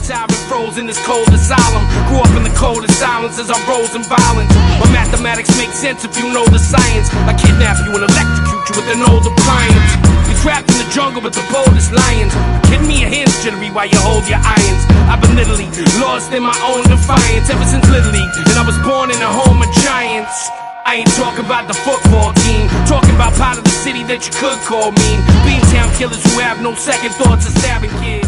tyrant froze in this cold asylum. Grew up in the coldest silence as I rose in violence. But mathematics make sense if you know the science. I kidnap you and electrocute you with an old appliance. You're trapped in the jungle with the boldest lions. Kidding me, your hands jittery while you hold your irons. I've been literally lost in my own defiance ever since Little League, and I was born in a home of giants. I ain't talking about the football team, talking about part of the city that you could call mean. Beantown killers who have no second thoughts of stabbing kids.